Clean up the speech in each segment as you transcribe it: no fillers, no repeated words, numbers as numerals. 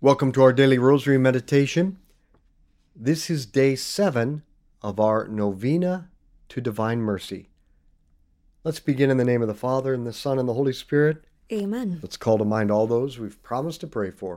Welcome to our daily rosary meditation. This is day 7 of our novena to Divine Mercy. Let's begin in the name of the Father, and the Son, and the Holy Spirit. Amen. Let's call to mind all those we've promised to pray for.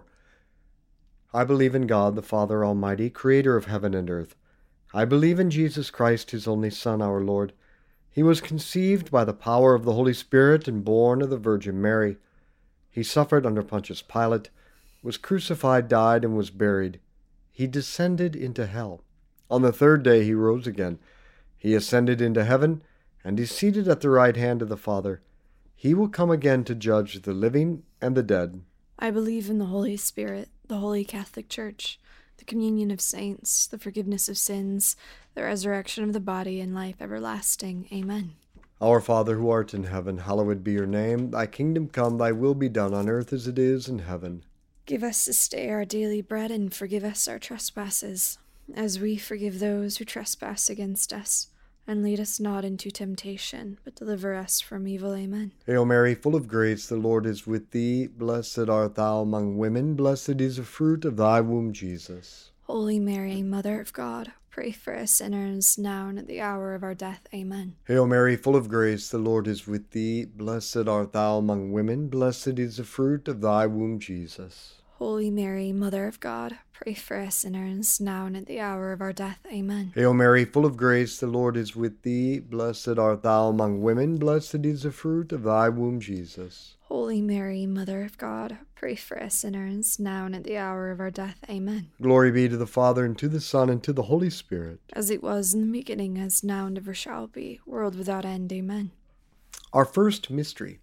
I believe in God, the Father Almighty, creator of heaven and earth. I believe in Jesus Christ, his only Son, our Lord. He was conceived by the power of the Holy Spirit and born of the Virgin Mary. He suffered under Pontius Pilate, was crucified, died, and was buried. He descended into hell. On the third day he rose again. He ascended into heaven, and is seated at the right hand of the Father. He will come again to judge the living and the dead. I believe in the Holy Spirit, the Holy Catholic Church, the communion of saints, the forgiveness of sins, the resurrection of the body, and life everlasting. Amen. Our Father, who art in heaven, hallowed be your name. Thy kingdom come, thy will be done on earth as it is in heaven. Give us this day our daily bread, and forgive us our trespasses, as we forgive those who trespass against us. And lead us not into temptation, but deliver us from evil. Amen. Hail Mary, full of grace, the Lord is with thee. Blessed art thou among women, blessed is the fruit of thy womb, Jesus. Holy Mary, Mother of God, pray for us sinners, now and at the hour of our death. Amen. Hail Mary, full of grace, the Lord is with thee. Blessed art thou among women, blessed is the fruit of thy womb, Jesus. Holy Mary, Mother of God, pray for us sinners, now and at the hour of our death. Amen. Hail Mary, full of grace, the Lord is with thee. Blessed art thou among women, blessed is the fruit of thy womb, Jesus. Holy Mary, Mother of God, pray for us sinners, now and at the hour of our death. Amen. Glory be to the Father, and to the Son, and to the Holy Spirit. As it was in the beginning, as now and ever shall be, world without end. Amen. Our first mystery.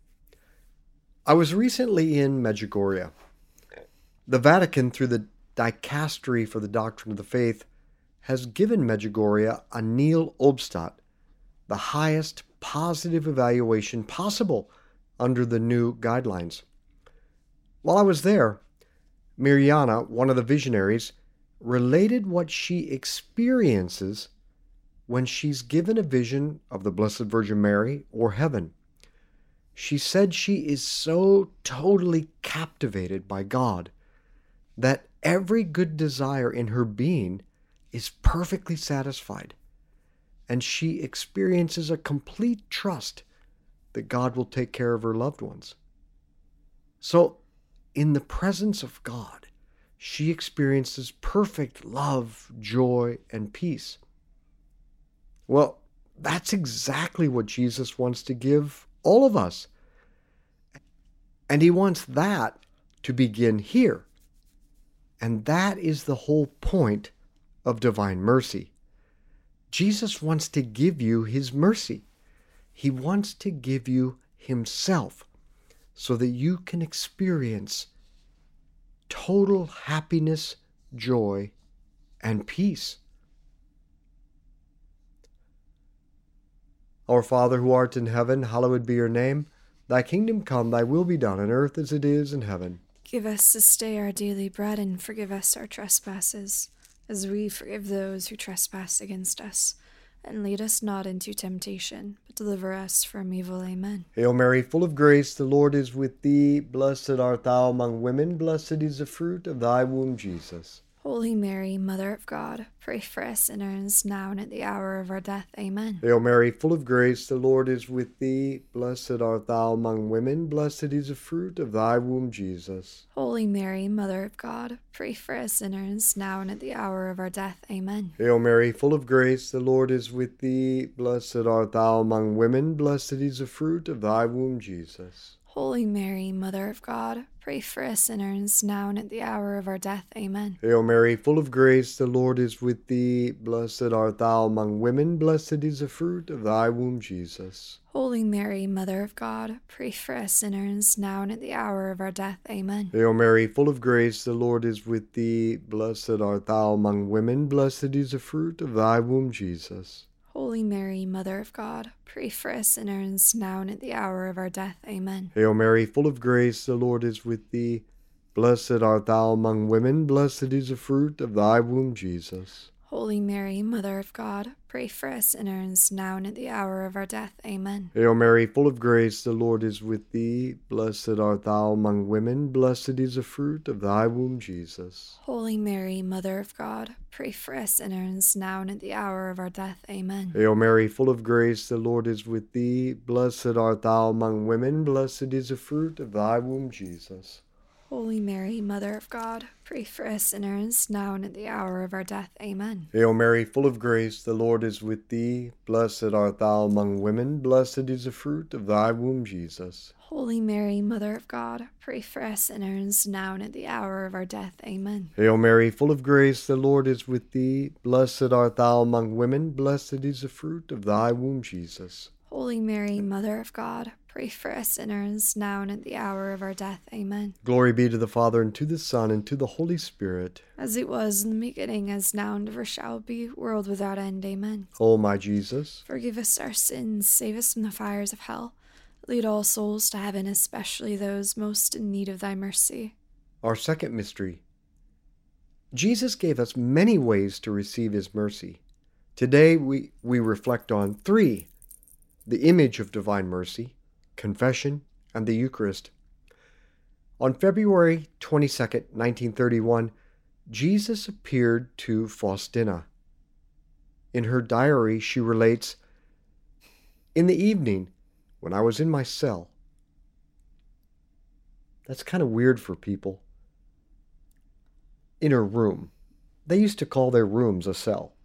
I was recently in Medjugorje. The Vatican, through the Dicastery for the Doctrine of the Faith, has given Medjugorje a Nil Obstat, the highest positive evaluation possible under the new guidelines. While I was there, Mirjana, one of the visionaries, related what she experiences when she's given a vision of the Blessed Virgin Mary or heaven. She said she is so totally captivated by God that every good desire in her being is perfectly satisfied, and she experiences a complete trust that God will take care of her loved ones. So, in the presence of God, she experiences perfect love, joy, and peace. Well, that's exactly what Jesus wants to give all of us. And he wants that to begin here. And that is the whole point of divine mercy. Jesus wants to give you his mercy. He wants to give you himself so that you can experience total happiness, joy, and peace. Our Father, who art in heaven, hallowed be your name. Thy kingdom come, thy will be done on earth as it is in heaven. Give us this day our daily bread, and forgive us our trespasses, as we forgive those who trespass against us. And lead us not into temptation, but deliver us from evil. Amen. Hail Mary, full of grace, the Lord is with thee. Blessed art thou among women, blessed is the fruit of thy womb, Jesus. Holy Mary, Mother of God, pray for us sinners, now and at the hour of our death. Amen. Hail Mary, full of grace, the Lord is with thee. Blessed art thou among women, blessed is the fruit of thy womb, Jesus. Holy Mary, Mother of God, pray for us sinners, now and at the hour of our death. Amen. Hail Mary, full of grace, the Lord is with thee. Blessed art thou among women, blessed is the fruit of thy womb, Jesus. Holy Mary, Mother of God, pray for us sinners, now and at the hour of our death. Amen. Hail Mary, full of grace, the Lord is with thee. Blessed art thou among women, blessed is the fruit of thy womb, Jesus. Holy Mary, Mother of God, pray for us sinners, now and at the hour of our death. Amen. Hail Mary, full of grace, the Lord is with thee. Blessed art thou among women, blessed is the fruit of thy womb, Jesus. Holy Mary, Mother of God, pray for us sinners, now and at the hour of our death. Amen. Hail Mary, full of grace, the Lord is with thee. Blessed art thou among women, blessed is the fruit of thy womb, Jesus. Holy Mary, Mother of God, pray for us sinners, now and at the hour of our death. Amen. Hail Mary, full of grace, the Lord is with thee. Blessed art thou among women, blessed is the fruit of thy womb, Jesus. Holy Mary, Mother of God, pray for us sinners, now and at the hour of our death. Amen. Hail Mary, full of grace, the Lord is with thee. Blessed art thou among women, blessed is the fruit of thy womb, Jesus. Holy Mary, Mother of God, pray for us sinners, now and at the hour of our death. Amen. Hail Mary, full of grace, the Lord is with thee. Blessed art thou among women, blessed is the fruit of thy womb, Jesus. Holy Mary, Mother of God, pray for us sinners, now and at the hour of our death. Amen. Hail Mary, full of grace, the Lord is with thee. Blessed art thou among women, blessed is the fruit of thy womb, Jesus. Holy Mary, Mother of God, pray for us sinners, now and at the hour of our death. Amen. Glory be to the Father, and to the Son, and to the Holy Spirit. As it was in the beginning, as now, and ever shall be, world without end. Amen. O my Jesus, Forgive us our sins, save us from the fires of hell. Lead all souls to heaven, especially those most in need of thy mercy. our second mystery. Jesus gave us many ways to receive his mercy. Today we reflect on 3: the image of divine mercy, confession, and the Eucharist. On February 22nd, 1931, Jesus appeared to Faustina. In her diary, she relates, "In the evening, when I was in my cell." That's kind of weird for people. In her room. They used to call their rooms a cell.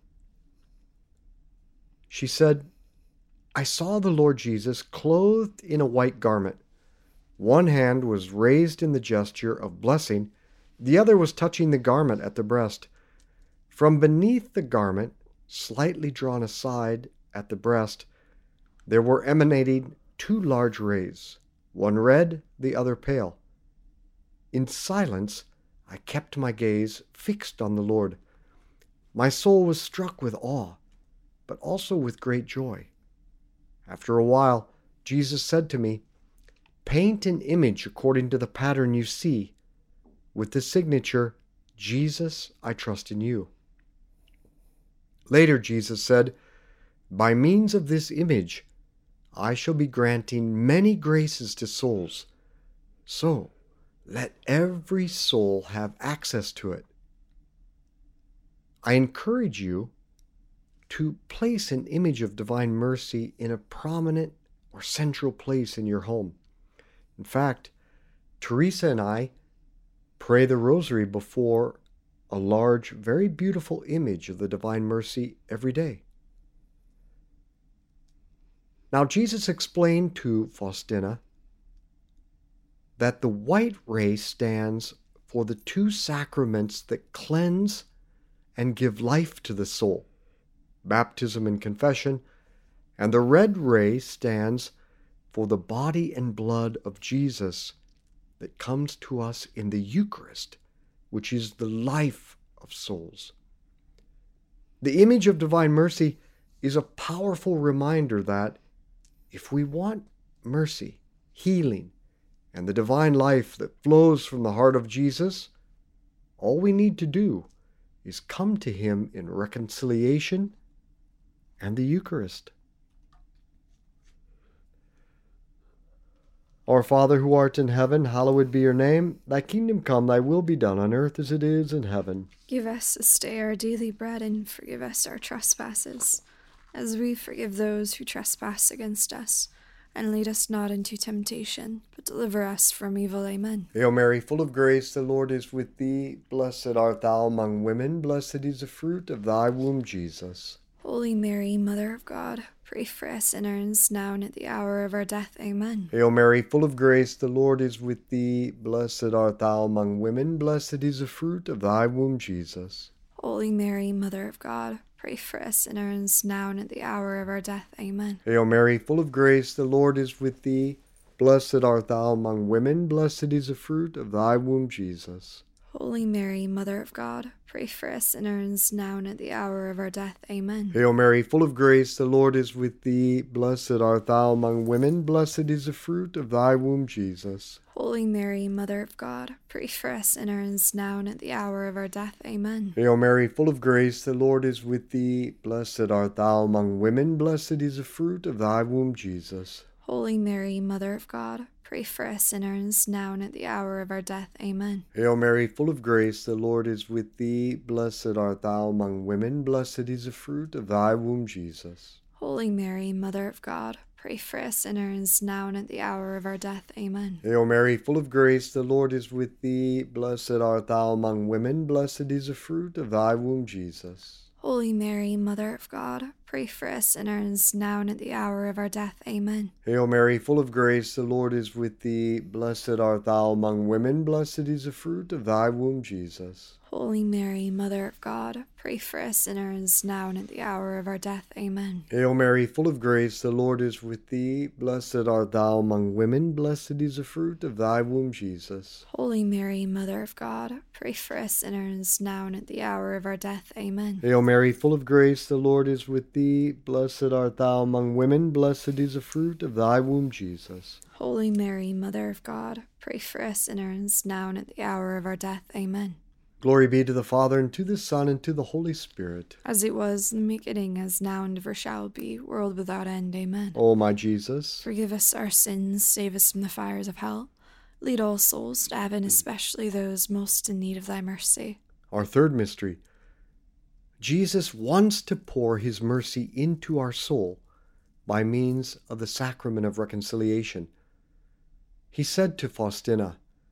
She said, "I saw the Lord Jesus clothed in a white garment. One hand was raised in the gesture of blessing, the other was touching the garment at the breast. From beneath the garment, slightly drawn aside at the breast, there were emanating 2 large rays, one red, the other pale. In silence, I kept my gaze fixed on the Lord. My soul was struck with awe, but also with great joy. After a while, Jesus said to me, 'Paint an image according to the pattern you see, with the signature, Jesus, I trust in you.' Later, Jesus said, 'By means of this image, I shall be granting many graces to souls. So, let every soul have access to it.' I encourage you to place an image of divine mercy in a prominent or central place in your home. In fact, Teresa and I pray the rosary before a large, very beautiful image of the divine mercy every day. Now, Jesus explained to Faustina that the white ray stands for the 2 sacraments that cleanse and give life to the soul, baptism and confession, and the red ray stands for the body and blood of Jesus that comes to us in the Eucharist, which is the life of souls. The image of divine mercy is a powerful reminder that if we want mercy, healing, and the divine life that flows from the heart of Jesus, all we need to do is come to him in reconciliation and the Eucharist. Our Father who art in heaven, hallowed be your name. Thy kingdom come, thy will be done on earth as it is in heaven. Give us this day our daily bread, and forgive us our trespasses, as we forgive those who trespass against us. And lead us not into temptation, but deliver us from evil. Amen. Hail Mary, full of grace, the Lord is with thee. Blessed art thou among women, blessed is the fruit of thy womb, Jesus. Holy Mary, Mother of God, pray for us sinners, now and at the hour of our death. Amen. Hail Mary, full of grace, the Lord is with thee. Blessed art thou among women, blessed is the fruit of thy womb, Jesus. Holy Mary, Mother of God, pray for us sinners, now and at the hour of our death. Amen. Hail Mary, full of grace, the Lord is with thee. Blessed art thou among women, blessed is the fruit of thy womb, Jesus. Holy Mary, Mother of God, pray for us sinners, now and at the hour of our death. Amen. Hail Mary, full of grace, the Lord is with thee. Blessed art thou among women, blessed is the fruit of thy womb, Jesus. Holy Mary, Mother of God, pray for us sinners, now and at the hour of our death. Amen. Hail Mary, full of grace, the Lord is with thee. Blessed art thou among women, blessed is the fruit of thy womb, Jesus. Holy Mary, Mother of God, pray for us sinners, now and at the hour of our death. Amen. Hail Mary, full of grace, the Lord is with thee. Blessed art thou among women, blessed is the fruit of thy womb, Jesus. Holy Mary, Mother of God, pray for us sinners, now and at the hour of our death. Amen. Hail Mary, full of grace, the Lord is with thee. Blessed art thou among women, blessed is the fruit of thy womb, Jesus. Holy Mary, Mother of God, pray for us sinners, now and at the hour of our death. Amen. Hail Mary, full of grace, the Lord is with thee. Blessed art thou among women, blessed is the fruit of thy womb, Jesus. Holy Mary, Mother of God, pray for us sinners, now and at the hour of our death. Amen. Hail Mary, full of grace, the Lord is with thee. Blessed art thou among women, blessed is the fruit of thy womb, Jesus. Holy Mary, Mother of God, pray for us sinners, now and at the hour of our death. Amen. Hail Mary, full of grace, the Lord is with thee. Blessed art thou among women, blessed is the fruit of thy womb, Jesus. Holy Mary, Mother of God, pray for us sinners, now and at the hour of our death. Amen. Glory be to the Father, and to the Son, and to the Holy Spirit. As it was in the beginning, as now and ever shall be, world without end. Amen. O my Jesus, forgive us our sins, save us from the fires of hell. Lead all souls to heaven, especially those most in need of thy mercy. Our third mystery. Jesus wants to pour his mercy into our soul by means of the sacrament of reconciliation. He said to Faustina,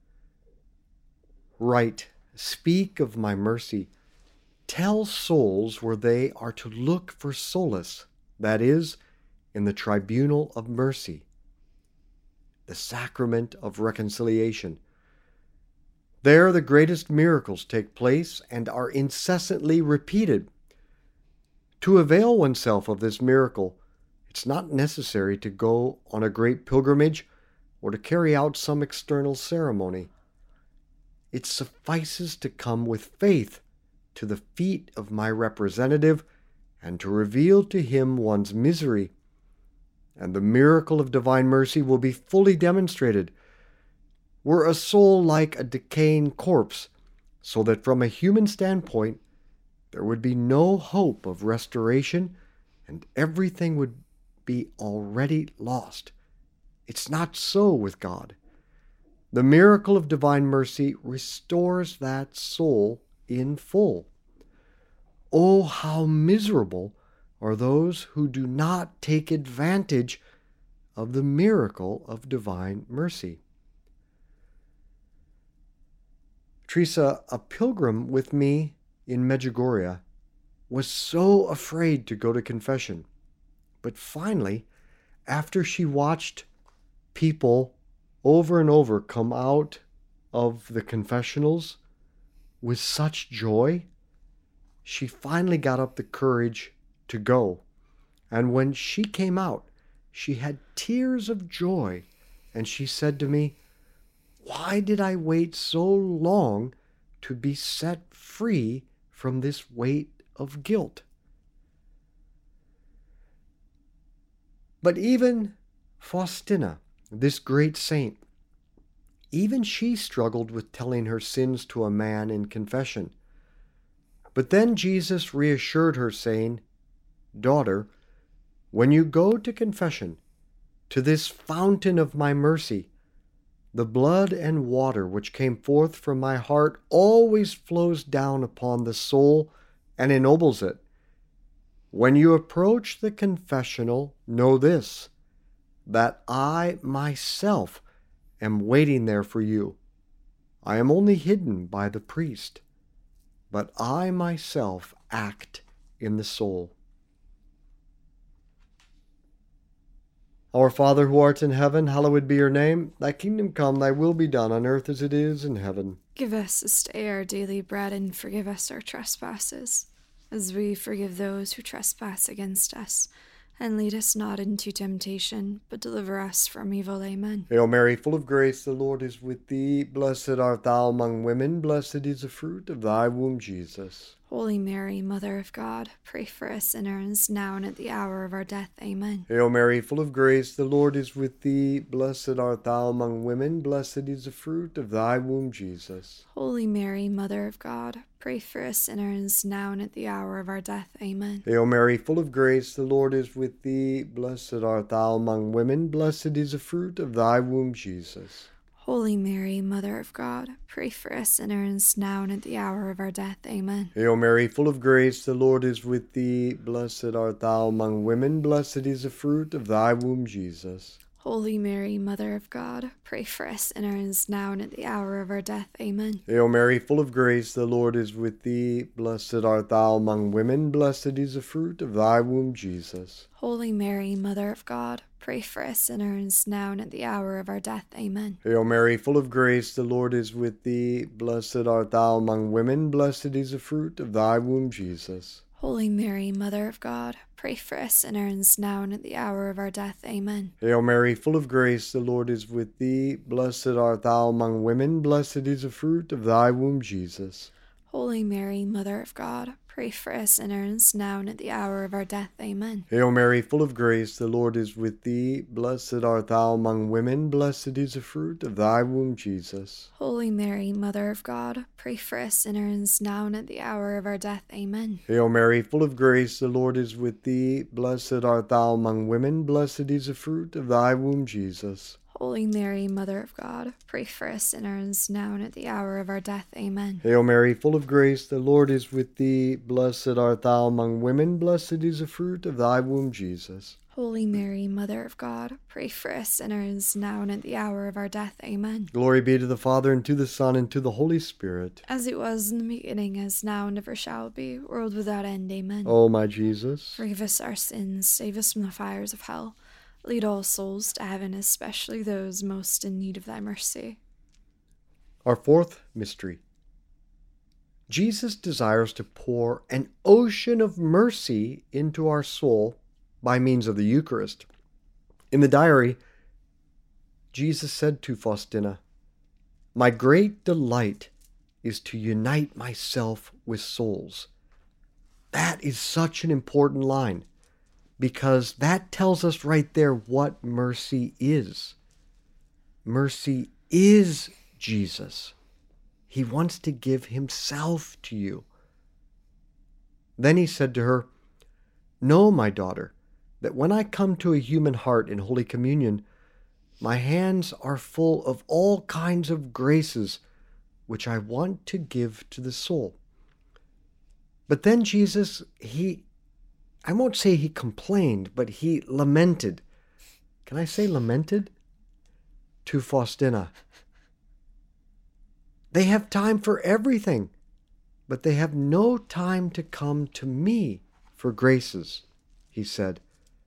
"Write, speak of my mercy. Tell souls where they are to look for solace, that is, in the tribunal of mercy." The sacrament of reconciliation. There the greatest miracles take place and are incessantly repeated. To avail oneself of this miracle, it's not necessary to go on a great pilgrimage or to carry out some external ceremony. It suffices to come with faith to the feet of my representative and to reveal to him one's misery, and the miracle of divine mercy will be fully demonstrated. Were a soul like a decaying corpse, so that from a human standpoint there would be no hope of restoration and everything would be already lost. It's not so with God. The miracle of divine mercy restores that soul in full. Oh, how miserable are those who do not take advantage of the miracle of divine mercy. Teresa, a pilgrim with me in Medjugorje, was so afraid to go to confession. But finally, after she watched people over and over come out of the confessionals with such joy, she finally got up the courage to go. And when she came out, she had tears of joy, and she said to me, "Why did I wait so long to be set free from this weight of guilt?" But even Faustina, this great saint, even she struggled with telling her sins to a man in confession. But then Jesus reassured her, saying, "Daughter, when you go to confession, to this fountain of my mercy, the blood and water which came forth from my heart always flows down upon the soul and ennobles it. When you approach the confessional, know this, that I myself am waiting there for you. I am only hidden by the priest, but I myself act in the soul." Our Father who art in heaven, hallowed be your name. Thy kingdom come, thy will be done on earth as it is in heaven. Give us this day our daily bread, and forgive us our trespasses, as we forgive those who trespass against us. and lead us not into temptation, but deliver us from evil. Amen. Hail Mary, full of grace, the Lord is with thee. Blessed art thou among women, blessed is the fruit of thy womb, Jesus. Holy Mary, Mother of God, pray for us sinners, now and at the hour of our death. Amen. Hail Mary, full of grace, the Lord is with thee. Blessed art thou among women, blessed is the fruit of thy womb, Jesus. Holy Mary, Mother of God, pray for us sinners, now and at the hour of our death. Amen. Hail Mary, full of grace, the Lord is with thee. Blessed art thou among women, blessed is the fruit of thy womb, Jesus. Holy Mary, Mother of God, pray for us sinners, now and at the hour of our death. Amen. Hail Mary, full of grace, the Lord is with thee. Blessed art thou among women, blessed is the fruit of thy womb, Jesus. Holy Mary, Mother of God, pray for us sinners, now and at the hour of our death. Amen. Hail Mary, full of grace, the Lord is with thee. Blessed art thou among women, blessed is the fruit of thy womb, Jesus. Holy Mary, Mother of God, pray for us sinners, now and at the hour of our death. Amen. Hail Mary, full of grace, the Lord is with thee. Blessed art thou among women, blessed is the fruit of thy womb, Jesus. Holy Mary, Mother of God, pray for us sinners, now and at the hour of our death. Amen. Hail Mary, full of grace, the Lord is with thee. Blessed art thou among women, blessed is the fruit of thy womb, Jesus. Holy Mary, Mother of God, pray for us sinners, now and at the hour of our death. Amen. Hail Mary, full of grace, the Lord is with thee. Blessed art thou among women, blessed is the fruit of thy womb, Jesus. Holy Mary, Mother of God, pray for us sinners, now and at the hour of our death. Amen. Hail Mary, full of grace, the Lord is with thee. Blessed art thou among women, blessed is the fruit of thy womb, Jesus. Holy Mary, Mother of God, pray for us sinners, now and at the hour of our death. Amen. Hail Mary, full of grace, the Lord is with thee. Blessed art thou among women, blessed is the fruit of thy womb, Jesus. Holy Mary, Mother of God, pray for us sinners, now and at the hour of our death. Amen. Glory be to the Father, and to the Son, and to the Holy Spirit. As it was in the beginning, as now, and ever shall be, world without end. Amen. O my Jesus, forgive us our sins, save us from the fires of hell. Lead all souls to heaven, especially those most in need of thy mercy. Our fourth mystery. Jesus desires to pour an ocean of mercy into our soul by means of the Eucharist. In the diary, Jesus said to Faustina, "My great delight is to unite myself with souls." That is such an important line, because that tells us right there what mercy is. Mercy is Jesus. He wants to give himself to you. Then he said to her, "Know, my daughter, that when I come to a human heart in Holy Communion, my hands are full of all kinds of graces which I want to give to the soul." But then Jesus, I won't say he complained, but he lamented. Can I say lamented? To Faustina. They have time for everything, but they have no time to come to me for graces, he said.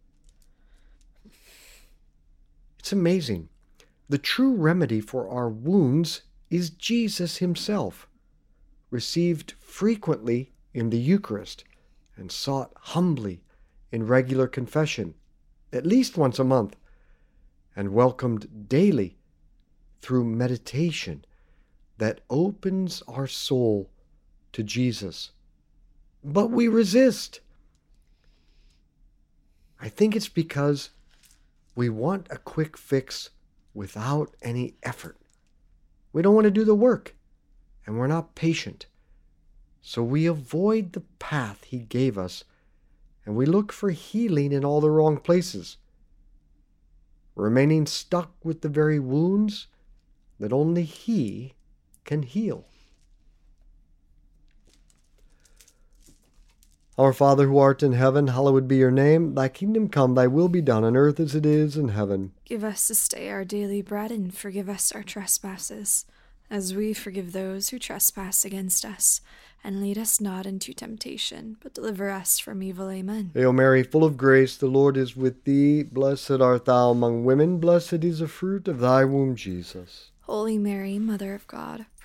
It's amazing. The true remedy for our wounds is Jesus himself, received frequently in the Eucharist, and sought humbly in regular confession, at least once a month, and welcomed daily through meditation that opens our soul to Jesus. But we resist. I think it's because we want a quick fix without any effort. We don't want to do the work, and we're not patient. So we avoid the path he gave us, and we look for healing in all the wrong places, remaining stuck with the very wounds that only he can heal. Our Father who art in heaven, hallowed be your name. Thy kingdom come, thy will be done on earth as it is in heaven. Give us this day our daily bread, and forgive us our trespasses, as we forgive those who trespass against us. And lead us not into temptation, but deliver us from evil. Amen. Hail Mary, full of grace, the Lord is with thee. Blessed art thou among women, blessed is the fruit of thy womb, Jesus. Holy Mary, Mother of God, pray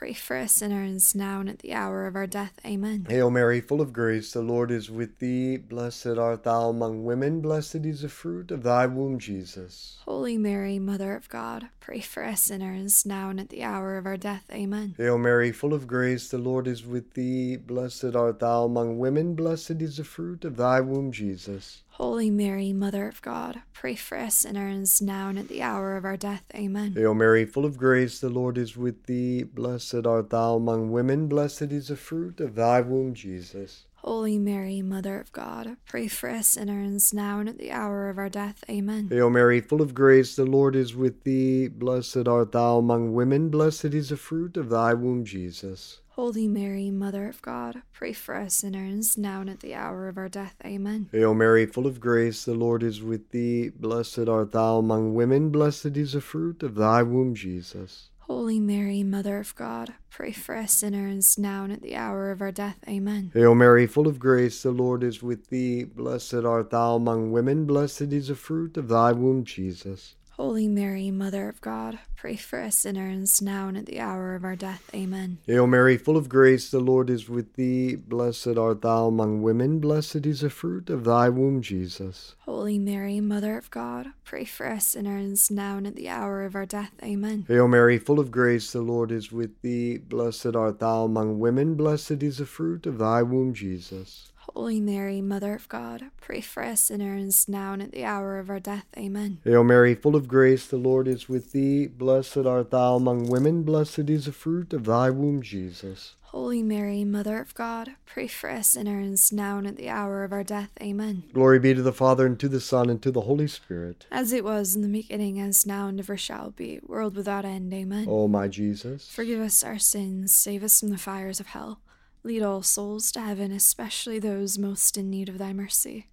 pray for us sinners, now and at the hour of our death. Amen. Hail Mary, full of grace, the Lord is with thee. Blessed art thou among women, blessed is the fruit of thy womb, Jesus. Holy Mary, Mother of God, pray for us sinners, now and at the hour of our death. Amen. Hail Mary, full of grace, the Lord is with thee. Blessed art thou among women, blessed is the fruit of thy womb, Jesus. Holy Mary, Mother of God, pray for us sinners, now and at the hour of our death. Amen. Hail Mary, full of grace, the Lord is with thee. Blessed art thou among women, blessed is the fruit of thy womb, Jesus. Holy Mary, Mother of God, pray for us sinners, now and at the hour of our death. Amen. Hail Mary, full of grace, the Lord is with thee. Blessed art thou among women, blessed is the fruit of thy womb, Jesus. Holy Mary, Mother of God, pray for us sinners, now and at the hour of our death. Amen. Hail Mary, full of grace, the Lord is with thee. Blessed art thou among women, blessed is the fruit of thy womb, Jesus. Holy Mary, Mother of God, pray for us sinners, now and at the hour of our death. Amen. Hail Mary, full of grace, the Lord is with thee. Blessed art thou among women, blessed is the fruit of thy womb, Jesus. Holy Mary, Mother of God, pray for us sinners, now and at the hour of our death. Amen. Hail Mary, full of grace, the Lord is with thee. Blessed art thou among women, blessed is the fruit of thy womb, Jesus. Holy Mary, Mother of God, pray for us sinners, now and at the hour of our death. Amen. Hail Mary, full of grace, the Lord is with thee. Blessed art thou among women, blessed is the fruit of thy womb, Jesus. Holy Mary, Mother of God, pray for us sinners, now and at the hour of our death. Amen. Hail Mary, full of grace, the Lord is with thee. Blessed art thou among women, blessed is the fruit of thy womb, Jesus. Holy Mary, Mother of God, pray for us sinners, now and at the hour of our death. Amen. Glory be to the Father, and to the Son, and to the Holy Spirit. As it was in the beginning, as now, and ever shall be, world without end. Amen. O my Jesus, forgive us our sins, save us from the fires of hell. Lead all souls to heaven, especially those most in need of thy mercy.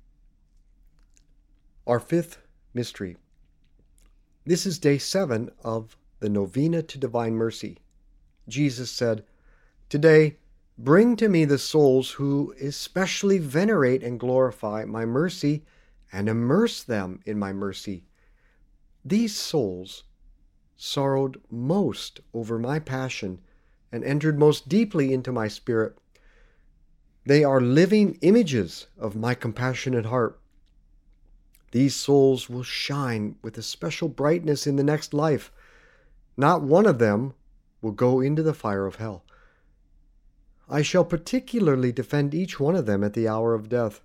Our fifth mystery. This is day 7 of the Novena to Divine Mercy. Jesus said, "Today, bring to me the souls who especially venerate and glorify my mercy and immerse them in my mercy. These souls sorrowed most over my passion and entered most deeply into my spirit. They are living images of my compassionate heart. These souls will shine with a special brightness in the next life. Not one of them will go into the fire of hell. I shall particularly defend each one of them at the hour of death.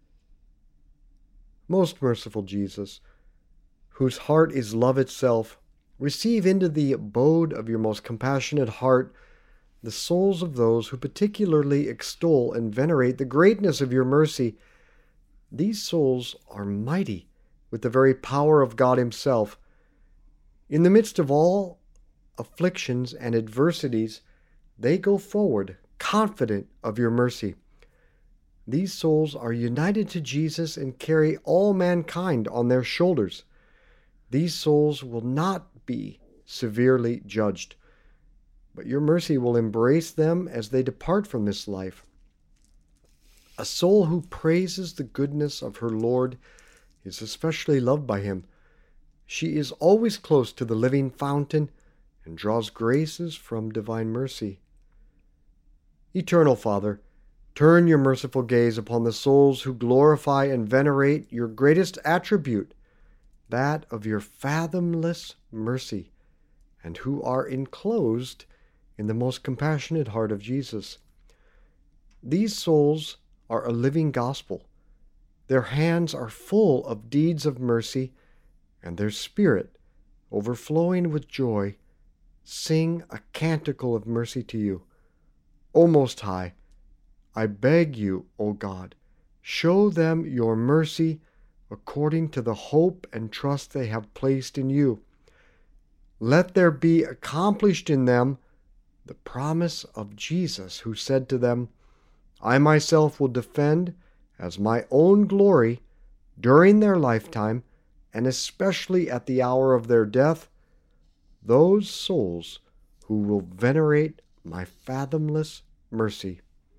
Most merciful Jesus, whose heart is love itself, receive into the abode of your most compassionate heart the souls of those who particularly extol and venerate the greatness of your mercy. These souls are mighty with the very power of God himself. In the midst of all afflictions and adversities, they go forward, confident of your mercy. These souls are united to Jesus and carry all mankind on their shoulders. These souls will not be severely judged, but your mercy will embrace them as they depart from this life. A soul who praises the goodness of her Lord is especially loved by him. She is always close to the living fountain and draws graces from divine mercy. Eternal Father, turn your merciful gaze upon the souls who glorify and venerate your greatest attribute, that of your fathomless mercy, and who are enclosed in the most compassionate heart of Jesus. These souls are a living gospel. Their hands are full of deeds of mercy, and their spirit, overflowing with joy, sing a canticle of mercy to you. O Most High, I beg you, O God, show them your mercy according to the hope and trust they have placed in you. Let there be accomplished in them the promise of Jesus, who said to them, I myself will defend as my own glory during their lifetime, and especially at the hour of their death, those souls who will venerate my fathomless mercy.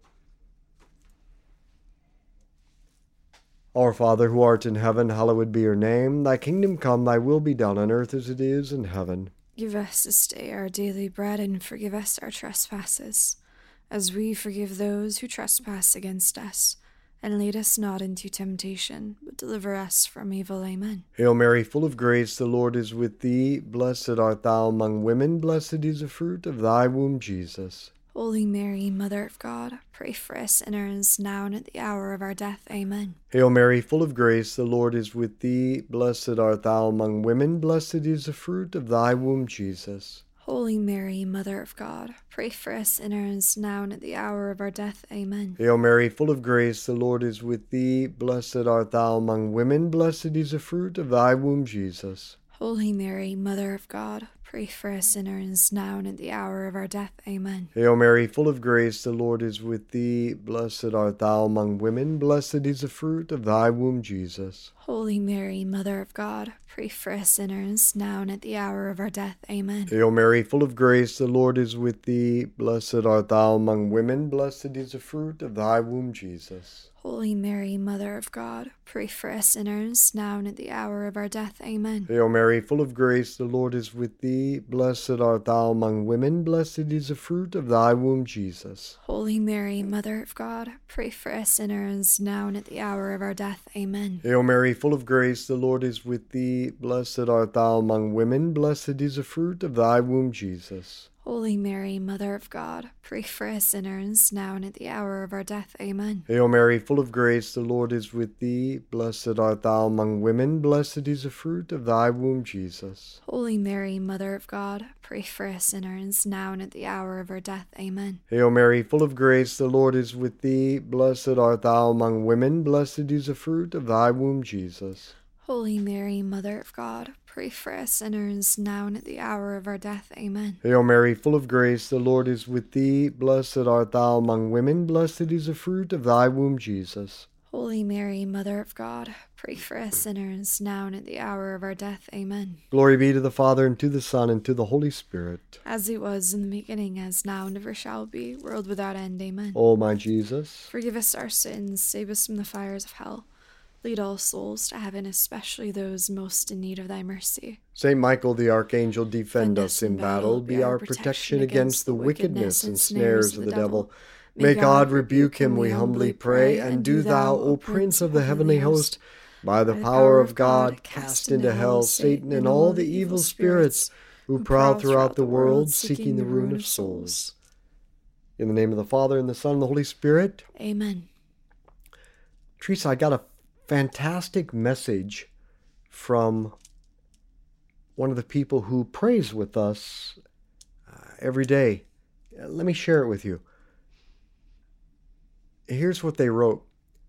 Our Father, who art in heaven, hallowed be your name. Thy kingdom come, thy will be done on earth as it is in heaven. Give us this day our daily bread, and forgive us our trespasses, as we forgive those who trespass against us. And lead us not into temptation, but deliver us from evil. Amen. Hail Mary, full of grace, the Lord is with thee. Blessed art thou among women, blessed is the fruit of thy womb, Jesus. Holy Mary, Mother of God, pray for us sinners, now and at the hour of our death. Amen. Hail Mary, full of grace, the Lord is with thee. Blessed art thou among women, blessed is the fruit of thy womb, Jesus. Holy Mary, Mother of God, pray for us sinners, now and at the hour of our death. Amen. Hail Mary, full of grace, the Lord is with thee. Blessed art thou among women, blessed is the fruit of thy womb, Jesus. Holy Mary, Mother of God, pray for us sinners, now and at the hour of our death. Amen. Hail Mary, full of grace, the Lord is with thee. Blessed art thou among women, blessed is the fruit of thy womb, Jesus. Holy Mary, Mother of God, pray for us sinners, now and at the hour of our death. Amen. Hail Mary, full of grace, the Lord is with thee. Blessed art thou among women, blessed is the fruit of thy womb, Jesus. Holy Mary, Mother of God, pray for us sinners, now and at the hour of our death. Amen. Hail Mary, full of grace, the Lord is with thee. Blessed art thou among women, blessed is the fruit of thy womb, Jesus. Holy Mary, Mother of God, pray for us sinners, now and at the hour of our death. Amen. Hail Mary, full of grace, the Lord is with thee. Blessed art thou among women, blessed is the fruit of thy womb, Jesus. Holy Mary, Mother of God, pray for us sinners, now and at the hour of our death. Amen. Hail Mary, full of grace, the Lord is with thee. Blessed art thou among women, blessed is the fruit of thy womb, Jesus. Holy Mary, Mother of God, pray for us sinners, now and at the hour of our death. Amen. Hail Mary, full of grace, the Lord is with thee. Blessed art thou among women, blessed is the fruit of thy womb, Jesus. Holy Mary, Mother of God, pray for us sinners, now and at the hour of our death. Amen. Hail Mary, full of grace, the Lord is with thee. Blessed art thou among women, blessed is the fruit of thy womb, Jesus. Holy Mary, Mother of God, pray for us sinners, now and at the hour of our death. Amen. Glory be to the Father, and to the Son, and to the Holy Spirit. As it was in the beginning, as now, and ever shall be, world without end. Amen. O my Jesus, forgive us our sins, save us from the fires of hell. Lead all souls to heaven, especially those most in need of thy mercy. Saint Michael the Archangel, defend us in battle. Be our protection against the wickedness and snares of the devil. May God rebuke him, we humbly pray. And do thou, O Prince of the heavenly host, by the power of God, cast into hell Satan and all the evil spirits who prowl throughout the world, seeking the ruin of souls. In the name of the Father, and the Son, and the Holy Spirit. Amen. Teresa, I got a fantastic message from one of the people who prays with us every day. Let me share it with you. Here's what they wrote.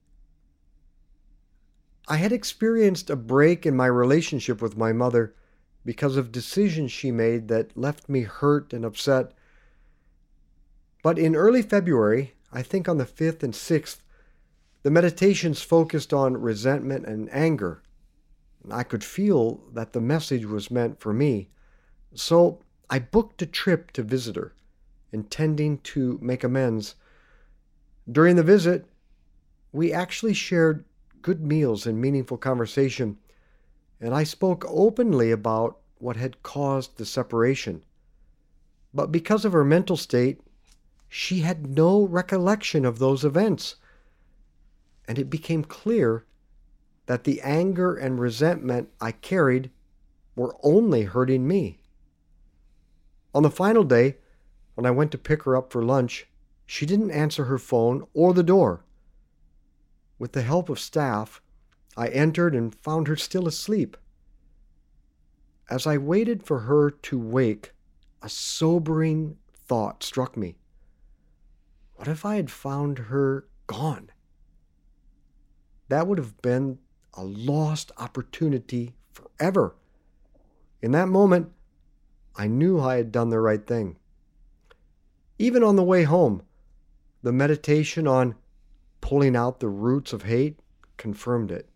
I had experienced a break in my relationship with my mother because of decisions she made that left me hurt and upset. But in early February, I think on the 5th and 6th, the meditations focused on resentment and anger. I could feel that the message was meant for me. So I booked a trip to visit her, intending to make amends. During the visit, we actually shared good meals and meaningful conversation, and I spoke openly about what had caused the separation. But because of her mental state, she had no recollection of those events. And it became clear that the anger and resentment I carried were only hurting me. On the final day, when I went to pick her up for lunch, she didn't answer her phone or the door. With the help of staff, I entered and found her still asleep. As I waited for her to wake, a sobering thought struck me. What if I had found her gone? That would have been a lost opportunity forever. In that moment, I knew I had done the right thing. Even on the way home, the meditation on pulling out the roots of hate confirmed it.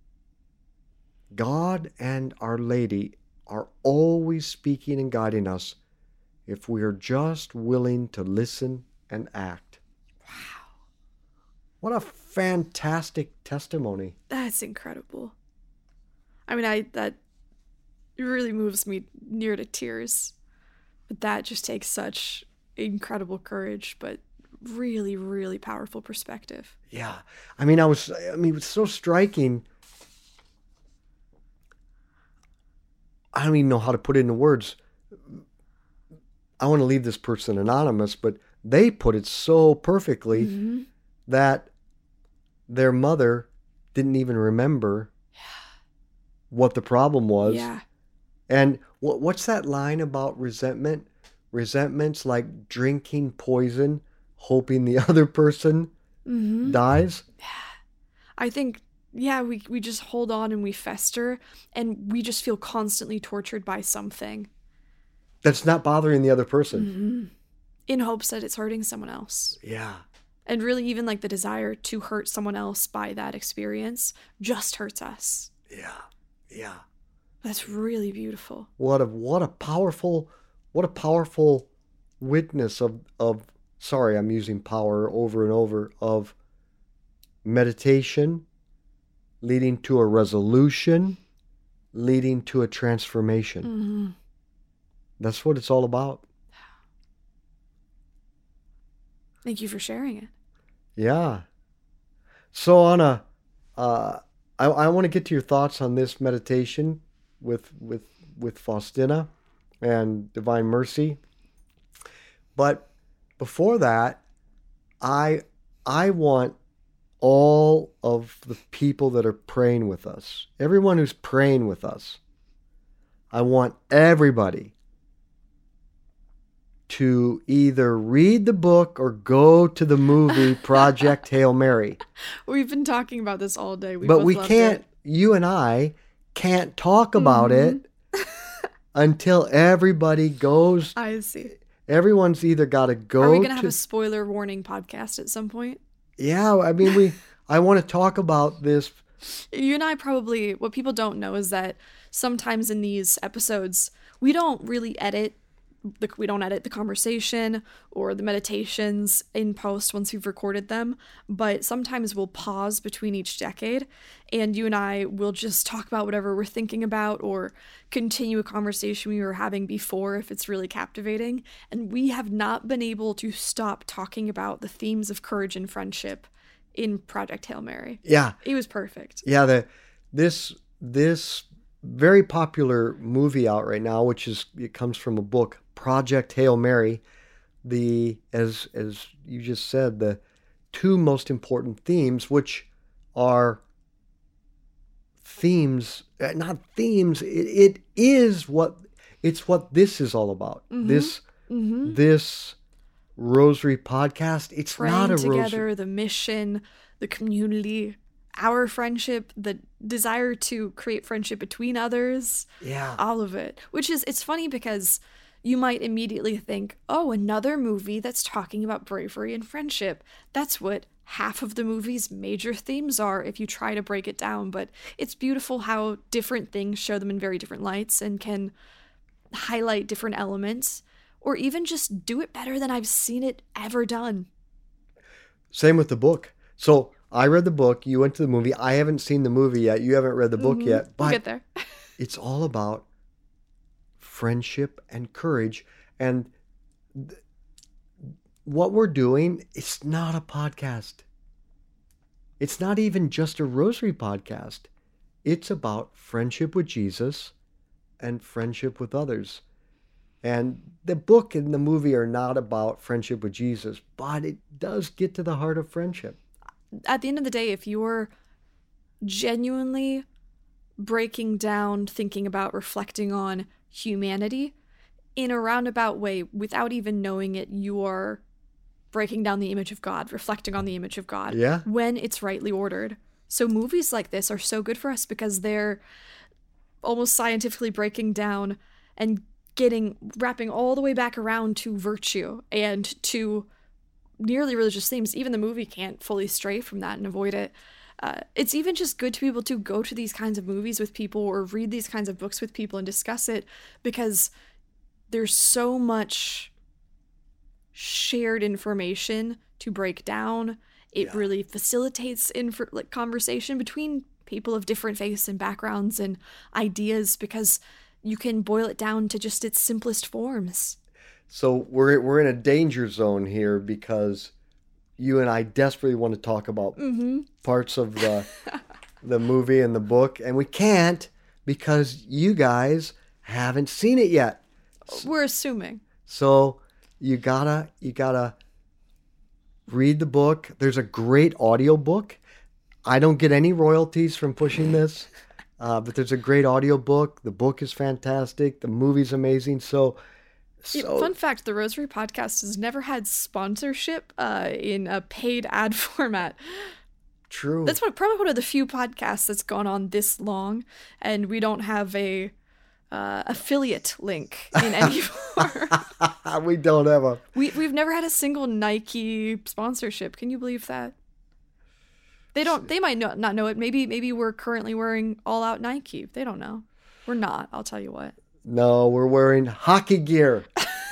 God and Our Lady are always speaking and guiding us if we are just willing to listen and act. Wow. What a fantastic testimony. That's incredible. I mean, that It really moves me near to tears. But that just takes such incredible courage, but really, really powerful perspective. Yeah. I mean, it was so striking. I don't even know how to put it into words. I want to leave this person anonymous, but they put it so perfectly that their mother didn't even remember what the problem was. Yeah. And what's that line about resentment? Resentment's like drinking poison, hoping the other person dies. I think, we just hold on and we fester, and we just feel constantly tortured by something. That's not bothering the other person. In hopes that it's hurting someone else. Yeah. And really, even like the desire to hurt someone else by that experience just hurts us. Yeah. Yeah. That's really beautiful. What a powerful witness of sorry, I'm using power over and over, of meditation leading to a resolution, leading to a transformation. That's what it's all about. Thank you for sharing it. Yeah. So Anna, I want to get to your thoughts on this meditation with Faustina and Divine Mercy. But before that, I want all of the people that are praying with us, everyone who's praying with us, I want everybody to either read the book or go to the movie Project Hail Mary. We've been talking about this all day. But we can't, you and I can't talk about it until everybody goes. I see. Everyone's either got to go. Are we going to have a spoiler warning podcast at some point? Yeah, I mean, I want to talk about this. You and I probably, what people don't know is that sometimes in these episodes, we don't really edit. We don't edit the conversation or the meditations in post once we've recorded them, but sometimes we'll pause between each decade, and you and I will just talk about whatever we're thinking about or continue a conversation we were having before if it's really captivating. And we have not been able to stop talking about the themes of courage and friendship in Project Hail Mary. Yeah. It was perfect. Yeah, this very popular movie out right now, it comes from a book, Project Hail Mary. As you just said, the two most important themes, which are themes, not themes. It's what this is all about. This Rosary podcast. It's praying not a together, rosary. the mission, the community, our friendship, the desire to create friendship between others. Yeah. All of it. It's funny because you might immediately think, oh, another movie that's talking about bravery and friendship. That's what half of the movie's major themes are if you try to break it down. But it's beautiful how different things show them in very different lights and can highlight different elements, or even just do it better than I've seen it ever done. Same with the book. So I read the book. You went to the movie. I haven't seen the movie yet. You haven't read the book yet. But We'll get there. It's all about friendship and courage. And what we're doing, it's not a podcast. It's not even just a rosary podcast. It's about friendship with Jesus and friendship with others. And the book and the movie are not about friendship with Jesus, but it does get to the heart of friendship. At the end of the day, if you're genuinely breaking down, thinking about, reflecting on humanity in a roundabout way, without even knowing it, you are breaking down the image of God, reflecting on the image of God, Yeah. when it's rightly ordered. So movies like this are so good for us because they're almost scientifically breaking down and wrapping all the way back around to virtue and to nearly religious themes. Even the movie can't fully stray from that and avoid it. It's even just good to be able to go to these kinds of movies with people or read these kinds of books with people and discuss it, because there's so much shared information to break down. It really facilitates conversation between people of different faiths and backgrounds and ideas, because you can boil it down to just its simplest forms. So we're in a danger zone here because you and I desperately want to talk about parts of the movie and the book, and we can't because you guys haven't seen it yet. We're assuming. So you gotta read the book. There's a great audio book. I don't get any royalties from pushing this, but there's a great audio book. The book is fantastic. The movie's amazing. So Fun fact, the Rosary Podcast has never had sponsorship in a paid ad format. True. That's probably one of the few podcasts that's gone on this long, and we don't have a affiliate link in any form. We don't have a... We've never had a single Nike sponsorship. Can you believe that? They might not know it. Maybe we're currently wearing all out Nike. They don't know. We're not, I'll tell you what. No, we're wearing hockey gear.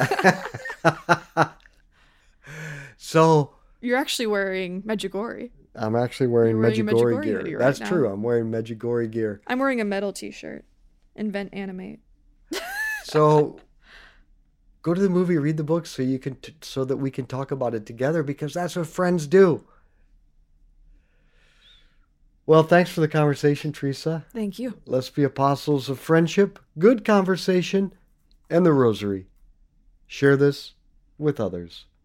So you're actually wearing Medjugorje. I'm actually wearing Medjugorje gear. Right. That's now. true. I'm wearing Medjugorje gear. I'm wearing a metal t-shirt. Invent Animate. So go to the movie, read the book so you can so that we can talk about it together, because that's what friends do. Well, thanks for the conversation, Teresa. Thank you. Let's be apostles of friendship, good conversation, and the rosary. Share this with others.